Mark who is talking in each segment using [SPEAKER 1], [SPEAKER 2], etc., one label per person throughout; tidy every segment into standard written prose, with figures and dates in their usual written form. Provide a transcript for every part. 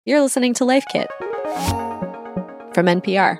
[SPEAKER 1] You're listening to Life Kit from NPR.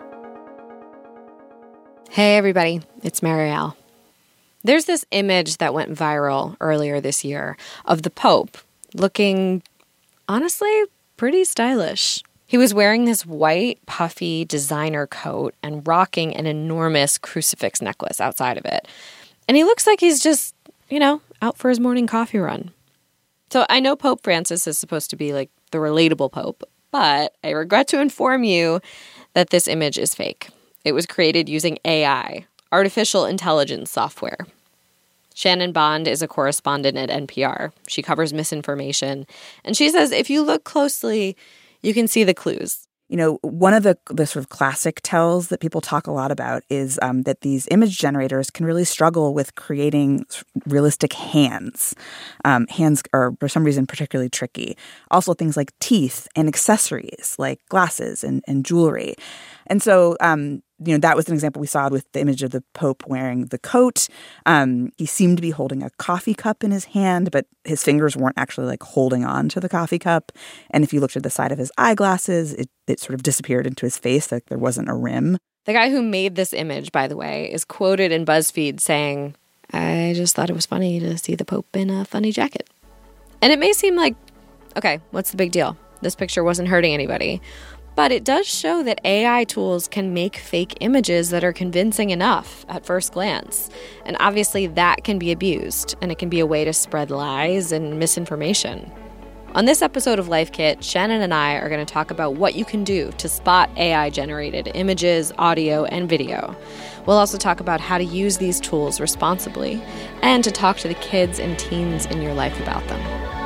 [SPEAKER 1] Hey, everybody. It's Marielle. There's this image that went viral earlier this year of the Pope looking, honestly, pretty stylish. He was wearing this white, puffy designer coat and rocking an enormous crucifix necklace outside of it. And he looks like he's just, out for his morning coffee run. So I know Pope Francis is supposed to be like the relatable Pope, but I regret to inform you that this image is fake. It was created using AI, artificial intelligence software. Shannon Bond is a correspondent at NPR. She covers misinformation, and she says if you look closely, you can see the clues.
[SPEAKER 2] One of the sort of classic tells that people talk a lot about is that these image generators can really struggle with creating realistic hands. Hands are, for some reason, particularly tricky. Also, things like teeth and accessories like glasses and jewelry. And so, that was an example we saw with the image of the Pope wearing the coat. He seemed to be holding a coffee cup in his hand, but his fingers weren't actually like holding on to the coffee cup. And if you looked at the side of his eyeglasses, it sort of disappeared into his face, like there wasn't a rim.
[SPEAKER 1] The guy who made this image, by the way, is quoted in BuzzFeed saying, "I just thought it was funny to see the Pope in a funny jacket." And it may seem like, okay, what's the big deal? This picture wasn't hurting anybody. But it does show that AI tools can make fake images that are convincing enough at first glance. And obviously that can be abused, and it can be a way to spread lies and misinformation. On this episode of Life Kit, Shannon and I are going to talk about what you can do to spot AI-generated images, audio, and video. We'll also talk about how to use these tools responsibly and to talk to the kids and teens in your life about them.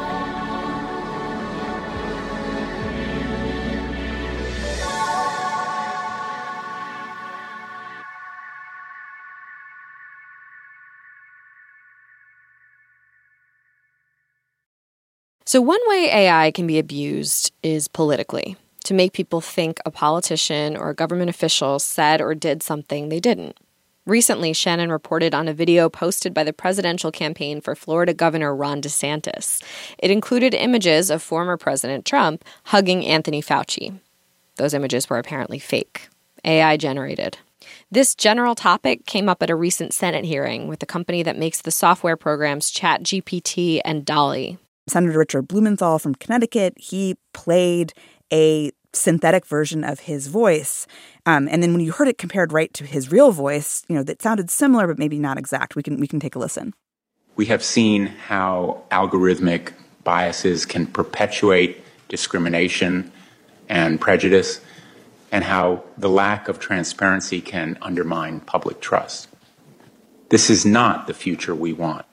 [SPEAKER 1] So one way AI can be abused is politically, to make people think a politician or a government official said or did something they didn't. Recently, Shannon reported on a video posted by the presidential campaign for Florida Governor Ron DeSantis. It included images of former President Trump hugging Anthony Fauci. Those images were apparently fake, AI generated. This general topic came up at a recent Senate hearing with the company that makes the software programs ChatGPT and DALL-E.
[SPEAKER 2] Senator Richard Blumenthal from Connecticut, he played a synthetic version of his voice. And then when you heard it compared right to his real voice, that sounded similar, but maybe not exact. We can take a listen.
[SPEAKER 3] We have seen how algorithmic biases can perpetuate discrimination and prejudice, and how the lack of transparency can undermine public trust. This is not the future we want.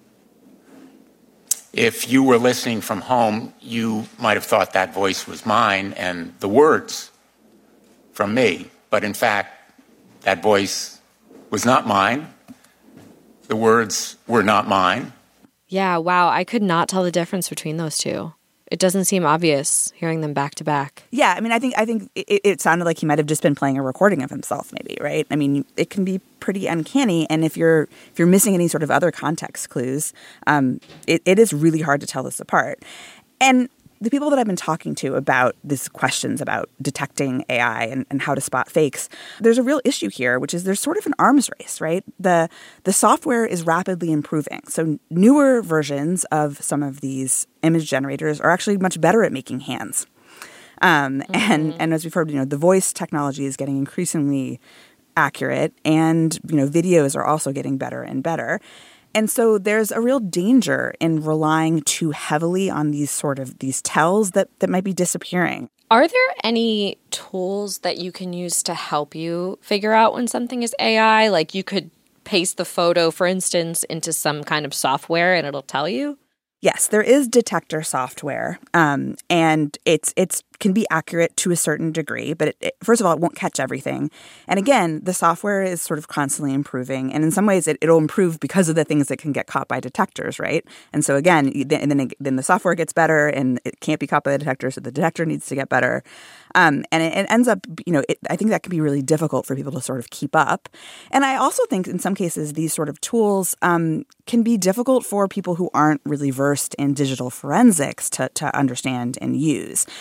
[SPEAKER 4] If you were listening from home, you might have thought that voice was mine and the words from me. But in fact, that voice was not mine. The words were not mine.
[SPEAKER 1] Yeah, wow, I could not tell the difference between those two. It doesn't seem obvious hearing them back to back.
[SPEAKER 2] Yeah, I think it sounded like he might have just been playing a recording of himself, maybe, right? It can be pretty uncanny, and if you're missing any sort of other context clues, it is really hard to tell this apart. And the people that I've been talking to about these questions about detecting AI and how to spot fakes, there's a real issue here, which is there's sort of an arms race, right? The software is rapidly improving. So newer versions of some of these image generators are actually much better at making hands. And as we've heard, the voice technology is getting increasingly accurate, and, videos are also getting better and better. And so there's a real danger in relying too heavily on these tells that might be disappearing.
[SPEAKER 1] Are there any tools that you can use to help you figure out when something is AI? Like you could paste the photo, for instance, into some kind of software and it'll tell you?
[SPEAKER 2] Yes, there is detector software, and it's can be accurate to a certain degree, but first of all, it won't catch everything. And again, the software is sort of constantly improving, and in some ways, it'll improve because of the things that can get caught by detectors, right? And so again, then the software gets better, and it can't be caught by the detector, so the detector needs to get better. And it ends up, I think that can be really difficult for people to sort of keep up. And I also think in some cases, these sort of tools can be difficult for people who aren't really versed in digital forensics to understand and use.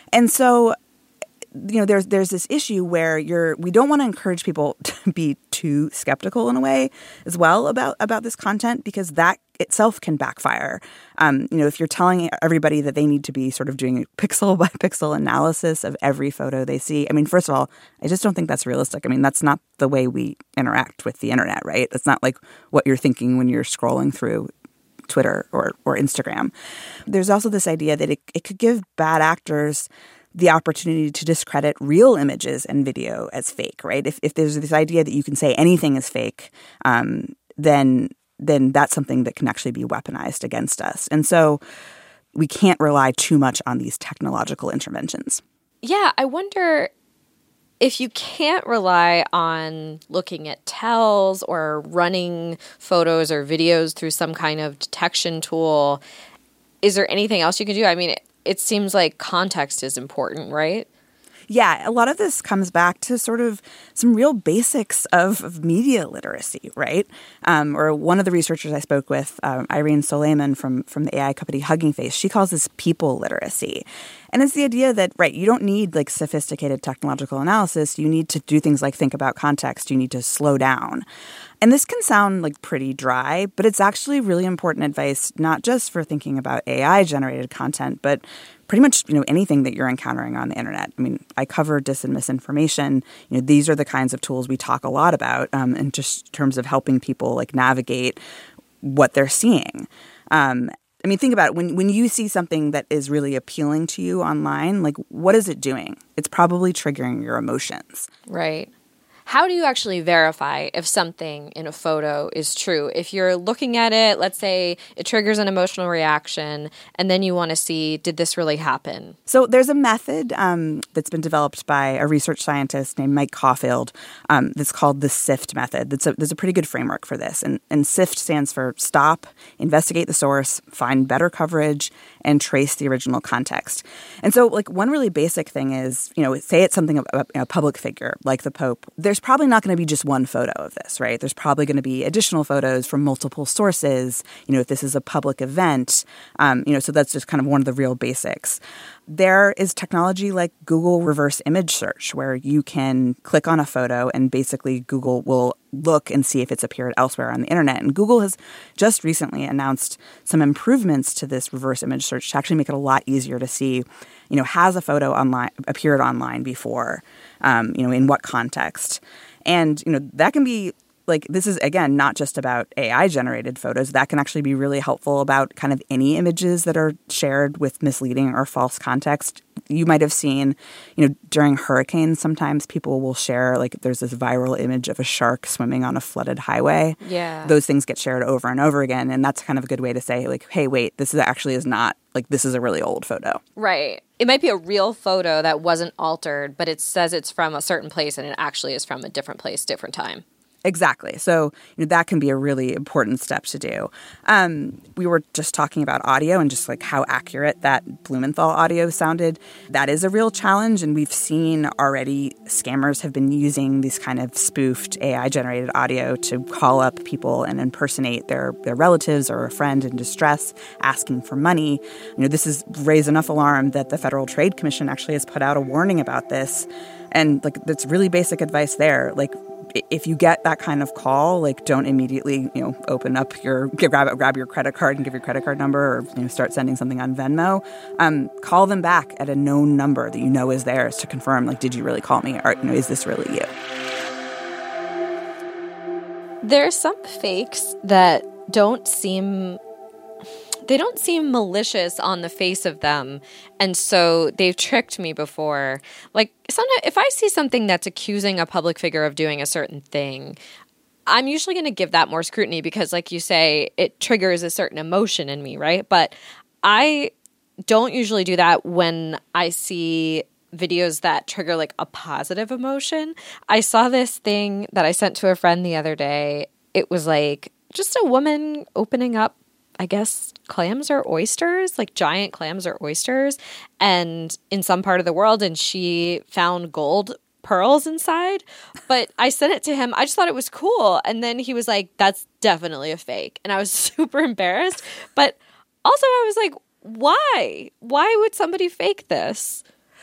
[SPEAKER 2] And so, there's this issue where we don't want to encourage people to be too skeptical in a way as well about this content, because that itself can backfire. If you're telling everybody that they need to be sort of doing a pixel by pixel analysis of every photo they see, I mean, first of all, I just don't think that's realistic. I mean, that's not the way we interact with the internet, right? It's not like what you're thinking when you're scrolling through Twitter or Instagram. There's also this idea that it could give bad actors the opportunity to discredit real images and video as fake, right? If there's this idea that you can say anything is fake, then that's something that can actually be weaponized against us. And so we can't rely too much on these technological interventions.
[SPEAKER 1] Yeah, I wonder if you can't rely on looking at tells or running photos or videos through some kind of detection tool, is there anything else you can do? I mean, it seems like context is important, right?
[SPEAKER 2] Yeah, a lot of this comes back to sort of some real basics of media literacy, right? Or one of the researchers I spoke with, Irene Soleiman from the AI company Hugging Face, she calls this people literacy. And it's the idea that, right, you don't need like sophisticated technological analysis. You need to do things like think about context. You need to slow down. And this can sound like pretty dry, but it's actually really important advice, not just for thinking about AI-generated content, but pretty much, anything that you're encountering on the internet. I mean, I cover dis and misinformation. These are the kinds of tools we talk a lot about in just terms of helping people like navigate what they're seeing. I mean, think about it. When you see something that is really appealing to you online, like, what is it doing? It's probably triggering your emotions.
[SPEAKER 1] Right. How do you actually verify if something in a photo is true? If you're looking at it, let's say it triggers an emotional reaction, and then you want to see, did this really happen?
[SPEAKER 2] So there's a method that's been developed by a research scientist named Mike Caulfield that's called the SIFT method. There's a pretty good framework for this. And SIFT stands for stop, investigate the source, find better coverage, and trace the original context. And so, like, one really basic thing is, say it's something about a public figure like the Pope. There's probably not going to be just one photo of this, right? There's probably going to be additional photos from multiple sources, if this is a public event. So that's just kind of one of the real basics. There is technology like Google reverse image search, where you can click on a photo and basically Google will look and see if it's appeared elsewhere on the internet. And Google has just recently announced some improvements to this reverse image search to actually make it a lot easier to see, has a photo appeared online before, in what context. And, that can be like, this is, again, not just about AI-generated photos. That can actually be really helpful about kind of any images that are shared with misleading or false context. You might have seen, during hurricanes, sometimes people will share, like, there's this viral image of a shark swimming on a flooded highway.
[SPEAKER 1] Yeah.
[SPEAKER 2] Those things get shared over and over again. And that's kind of a good way to say, like, hey, wait, this is not, like, this is a really old photo.
[SPEAKER 1] Right. It might be a real photo that wasn't altered, but it says it's from a certain place and it actually is from a different place, different time.
[SPEAKER 2] Exactly. So that can be a really important step to do. We were just talking about audio and just like how accurate that Blumenthal audio sounded. That is a real challenge, and we've seen already scammers have been using these kind of spoofed AI-generated audio to call up people and impersonate their relatives or a friend in distress, asking for money. This has raised enough alarm that the Federal Trade Commission actually has put out a warning about this. And like, that's really basic advice there. Like, if you get that kind of call, like, don't immediately, open up grab your credit card and give your credit card number, or start sending something on Venmo. Call them back at a known number that is theirs to confirm, like, did you really call me, or is this really you?
[SPEAKER 1] There are some fakes that don't seem malicious on the face of them. And so they've tricked me before. Like, sometimes if I see something that's accusing a public figure of doing a certain thing, I'm usually going to give that more scrutiny because, like you say, it triggers a certain emotion in me, right? But I don't usually do that when I see videos that trigger like a positive emotion. I saw this thing that I sent to a friend the other day. It was like just a woman opening up, I guess, clams or oysters, like giant clams or oysters, and in some part of the world, and she found gold pearls inside. But I sent it to him. I just thought it was cool. And then he was like, that's definitely a fake. And I was super embarrassed. But also I was like, why? Why would somebody fake this?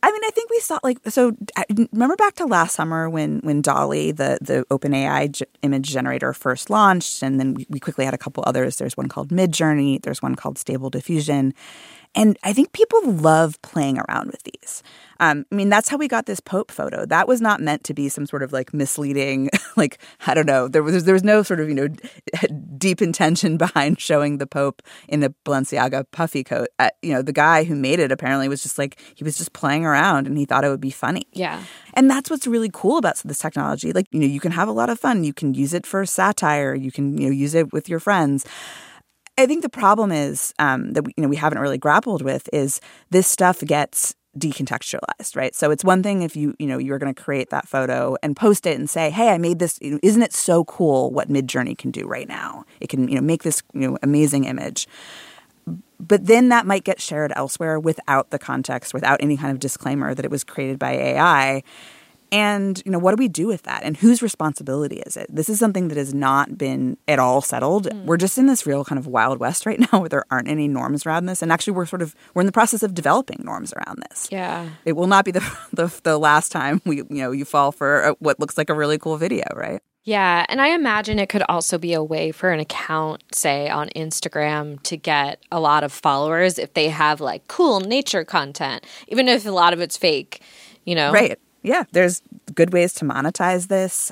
[SPEAKER 2] I mean, I think we saw remember back to last summer when DALL-E, the OpenAI image generator, first launched, and then we quickly had a couple others. There's one called Midjourney. There's one called Stable Diffusion. And I think people love playing around with these. I mean, that's how we got this Pope photo. That was not meant to be some sort of like misleading, like, I don't know. There was no sort of, deep intention behind showing the Pope in the Balenciaga puffy coat. The guy who made it apparently was just like, he was just playing around and he thought it would be funny.
[SPEAKER 1] Yeah.
[SPEAKER 2] And that's what's really cool about this technology. Like, you can have a lot of fun. You can use it for satire. You can, use it with your friends. I think the problem is that we haven't really grappled with is this stuff gets decontextualized, right? So it's one thing if you're going to create that photo and post it and say, "Hey, I made this. Isn't it so cool what Midjourney can do right now? It can make this amazing image." But then that might get shared elsewhere without the context, without any kind of disclaimer that it was created by AI. And, what do we do with that? And whose responsibility is it? This is something that has not been at all settled. We're just in this real kind of Wild West right now where there aren't any norms around this. And actually, we're in the process of developing norms around this.
[SPEAKER 1] Yeah.
[SPEAKER 2] It will not be the last time you fall for what looks like a really cool video, right?
[SPEAKER 1] Yeah, and I imagine it could also be a way for an account, say, on Instagram to get a lot of followers if they have, like, cool nature content, even if a lot of it's fake,
[SPEAKER 2] Right. Yeah, there's good ways to monetize this.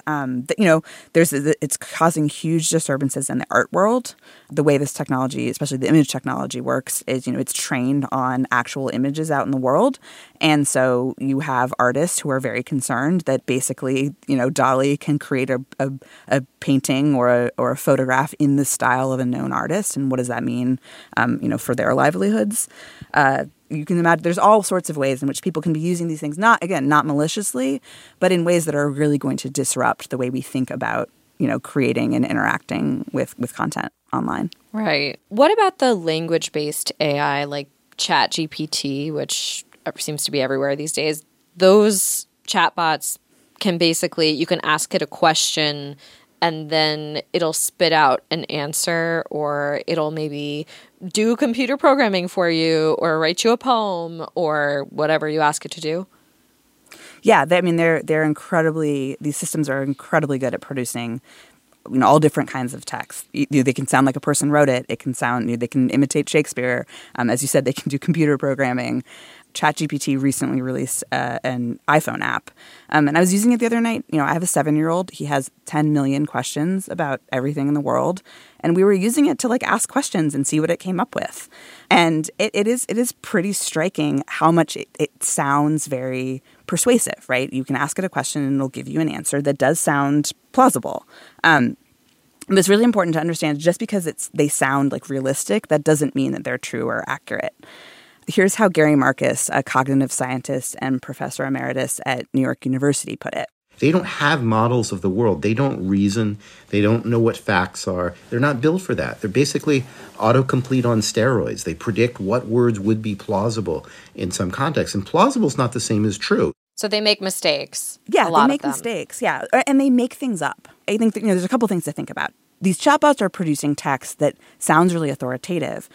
[SPEAKER 2] It's causing huge disturbances in the art world. The way this technology, especially the image technology, works is, it's trained on actual images out in the world. And so you have artists who are very concerned that basically, DALL-E can create a painting or a photograph in the style of a known artist. And what does that mean, for their livelihoods? You can imagine there's all sorts of ways in which people can be using these things, not maliciously, but in ways that are really going to disrupt the way we think about, creating and interacting with content online.
[SPEAKER 1] Right. What about the language-based AI like ChatGPT, which seems to be everywhere these days? Those chatbots can basically, you can ask it a question and then it'll spit out an answer, or it'll maybe do computer programming for you or write you a poem or whatever you ask it to do.
[SPEAKER 2] Yeah, they're incredibly, these systems are incredibly good at producing all different kinds of text. They can sound like a person wrote it. It can sound, they can imitate Shakespeare. As you said, they can do computer programming. ChatGPT recently released an iPhone app. And I was using it the other night. I have a 7-year-old. He has 10 million questions about everything in the world. And we were using it to ask questions and see what it came up with. And it is pretty striking how much it sounds very persuasive, right? You can ask it a question and it'll give you an answer that does sound plausible. But it's really important to understand just because they sound realistic, that doesn't mean that they're true or accurate. Here's how Gary Marcus, a cognitive scientist and professor emeritus at New York University, put it.
[SPEAKER 5] They don't have models of the world. They don't reason. They don't know what facts are. They're not built for that. They're basically autocomplete on steroids. They predict what words would be plausible in some context. And plausible is not the same as true.
[SPEAKER 1] So they make mistakes.
[SPEAKER 2] Yeah, they make mistakes. Yeah, and they make things up. I think that, there's a couple things to think about. These chatbots are producing text that sounds really authoritative,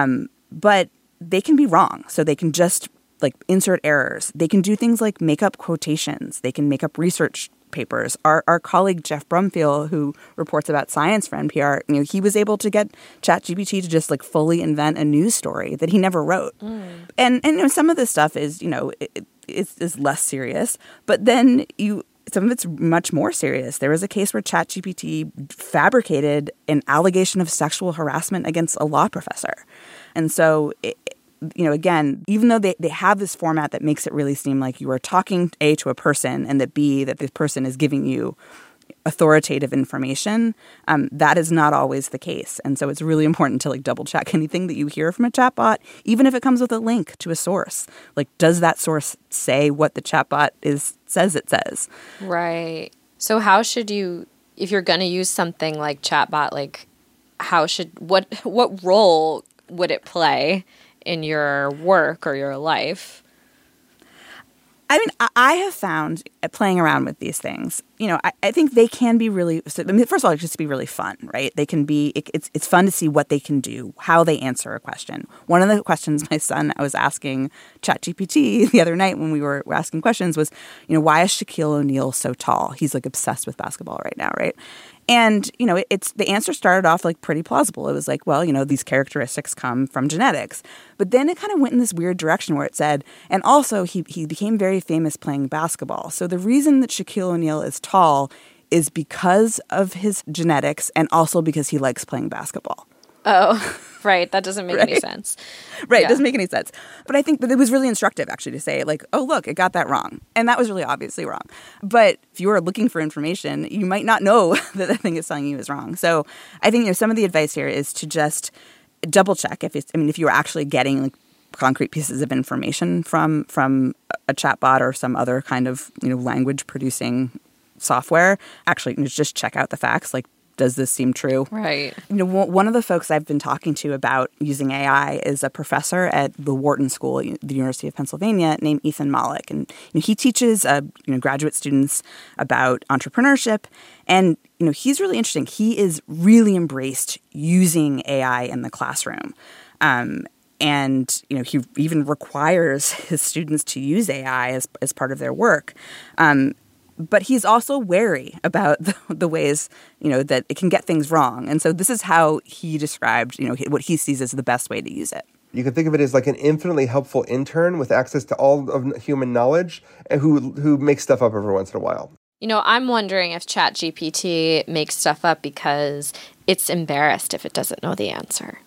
[SPEAKER 2] but they can be wrong. So they can just insert errors. They can do things like make up quotations. They can make up research papers. Our colleague Jeff Brumfield, who reports about science for NPR, he was able to get ChatGPT to just fully invent a news story that he never wrote. And some of this stuff is is less serious, but then some of it's much more serious. There was a case where ChatGPT fabricated an allegation of sexual harassment against a law professor. And so, again, even though they have this format that makes it really seem like you are talking, A, to a person, and that B, that this person is giving you authoritative information, that is not always the case. And so it's really important to double check anything that you hear from a chatbot, even if it comes with a link to a source. Does that source say what the chatbot says it says?
[SPEAKER 1] Right. So how should you, if you're going to use something like chatbot, what role would it play in your work or your life?
[SPEAKER 2] I mean, I have found playing around with these things, I think they can be really, first of all, just be really fun, right? They can be, it's fun to see what they can do, how they answer a question. One of the questions my son, I was asking ChatGPT the other night when we were asking questions was, why is Shaquille O'Neal so tall? He's like obsessed with basketball right now, right? And, it's the answer started off like pretty plausible. It was like, well, these characteristics come from genetics. But then it kind of went in this weird direction where it said, and also he became very famous playing basketball. So the reason that Shaquille O'Neal is tall is because of his genetics and also because he likes playing basketball.
[SPEAKER 1] Oh, right. That doesn't make any sense.
[SPEAKER 2] Right.
[SPEAKER 1] Yeah.
[SPEAKER 2] It doesn't make any sense. But I think that it was really instructive, actually, to say, like, oh, look, it got that wrong. And that was really obviously wrong. But if you are looking for information, you might not know that the thing it's telling you is wrong. So I think some of the advice here is to just double check if you are actually getting like concrete pieces of information from a chatbot or some other kind of language producing software. Actually, just check out the facts. Like, does this seem true?
[SPEAKER 1] Right.
[SPEAKER 2] One of the folks I've been talking to about using AI is a professor at the Wharton School at the University of Pennsylvania named Ethan Mollick. And he teaches graduate students about entrepreneurship. And he's really interesting. He is really embraced using AI in the classroom. And he even requires his students to use AI as part of their work. But he's also wary about the ways, that it can get things wrong. And so this is how he described, what he sees as the best way to use it.
[SPEAKER 6] You can think of it as like an infinitely helpful intern with access to all of human knowledge and who makes stuff up every once in a while.
[SPEAKER 1] I'm wondering if ChatGPT makes stuff up because it's embarrassed if it doesn't know the answer.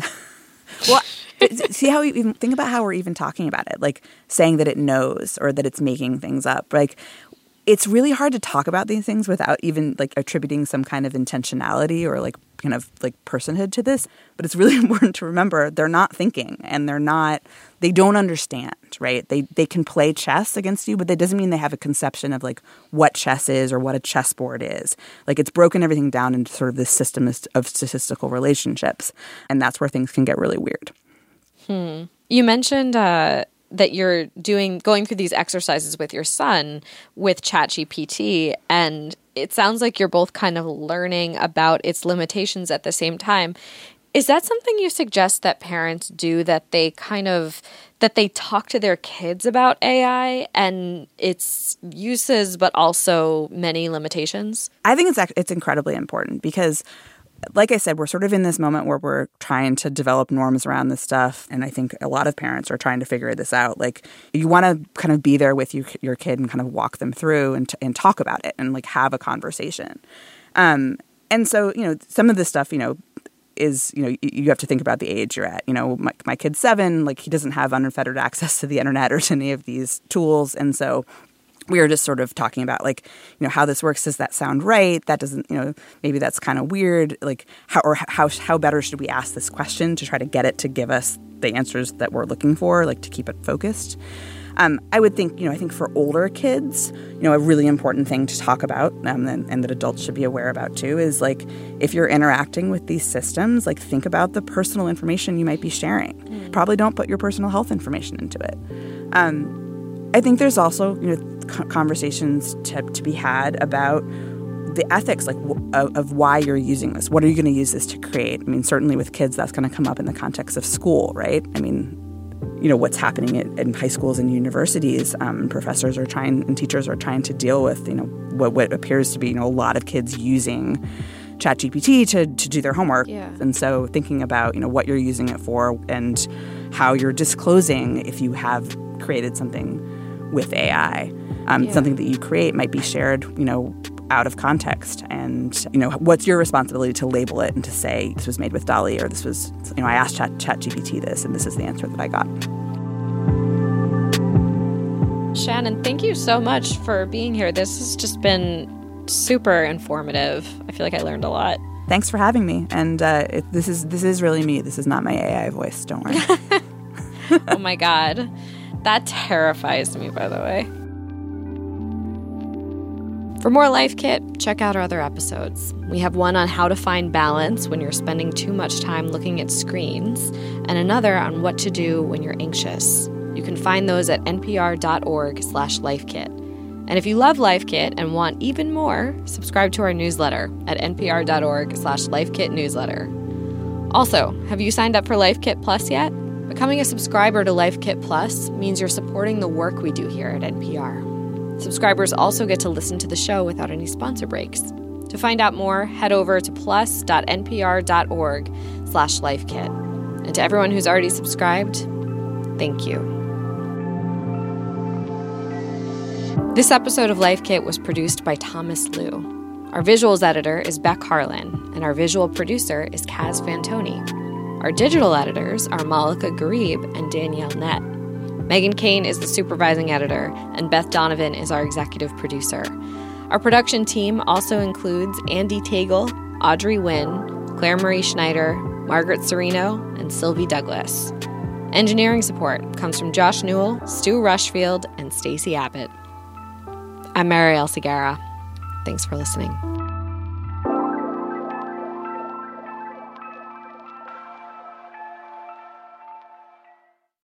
[SPEAKER 2] Well, see how we even think about how we're even talking about it, like saying that it knows or that it's making things up. Like, it's really hard to talk about these things without even like attributing some kind of intentionality or like kind of like personhood to this. But it's really important to remember they're not thinking and they don't understand, right? They can play chess against you, but that doesn't mean they have a conception of like what chess is or what a chessboard is. Like, it's broken everything down into sort of this system of statistical relationships. And that's where things can get really weird.
[SPEAKER 1] You mentioned that you're going through these exercises with your son with ChatGPT, and it sounds like you're both kind of learning about its limitations at the same time. Is that something you suggest that parents do, that they talk to their kids about AI and its uses, but also many limitations? I
[SPEAKER 2] think it's incredibly important because, like I said, we're sort of in this moment where we're trying to develop norms around this stuff. And I think a lot of parents are trying to figure this out. Like, you want to kind of be there with your kid and kind of walk them through and talk about it and like have a conversation. And so, some of this stuff, is, you have to think about the age you're at. My kid's 7, like he doesn't have unfettered access to the internet or to any of these tools. And so we were just sort of talking about like, how this works. Does that sound right? That doesn't, maybe that's kind of weird. Like how better should we ask this question to try to get it to give us the answers that we're looking for, like to keep it focused. I would think, I think for older kids, a really important thing to talk about and that adults should be aware about too is like if you're interacting with these systems, like think about the personal information you might be sharing. Probably don't put your personal health information into it. I think there's also, conversations to be had about the ethics, like of why you're using this. What are you going to use this to create? I mean, certainly with kids, that's going to come up in the context of school, right? I mean, what's happening in high schools and universities. Professors are trying and teachers are trying to deal with, what appears to be, a lot of kids using ChatGPT to do their homework. Yeah. And so thinking about, what you're using it for and how you're disclosing if you have created something with AI. Something that you create might be shared, out of context. And, what's your responsibility to label it and to say this was made with DALL-E or this was, I asked ChatGPT this and this is the answer that I got.
[SPEAKER 1] Shannon, thank you so much for being here. This has just been super informative. I feel like I learned a lot.
[SPEAKER 2] Thanks for having me. And this is really me. This is not my AI voice. Don't worry.
[SPEAKER 1] Oh my God. That terrifies me, by the way. For more Life Kit, check out our other episodes. We have one on how to find balance when you're spending too much time looking at screens, and another on what to do when you're anxious. You can find those at npr.org/lifekit. And if you love Life Kit and want even more, subscribe to our newsletter at npr.org/lifekitnewsletter. Also, have you signed up for Life Kit Plus yet? Becoming a subscriber to Life Kit Plus means you're supporting the work we do here at NPR. Subscribers also get to listen to the show without any sponsor breaks. To find out more, head over to plus.npr.org/lifekit. And to everyone who's already subscribed, thank you. This episode of Life Kit was produced by Thomas Liu. Our visuals editor is Beck Harlan, and our visual producer is Kaz Fantoni. Our digital editors are Malika Garib and Danielle Nett. Megan Kane is the supervising editor, and Beth Donovan is our executive producer. Our production team also includes Andy Tagle, Audrey Nguyen, Claire Marie Schneider, Margaret Serino, and Sylvie Douglas. Engineering support comes from Josh Newell, Stu Rushfield, and Stacey Abbott. I'm Marielle Segarra. Thanks for listening.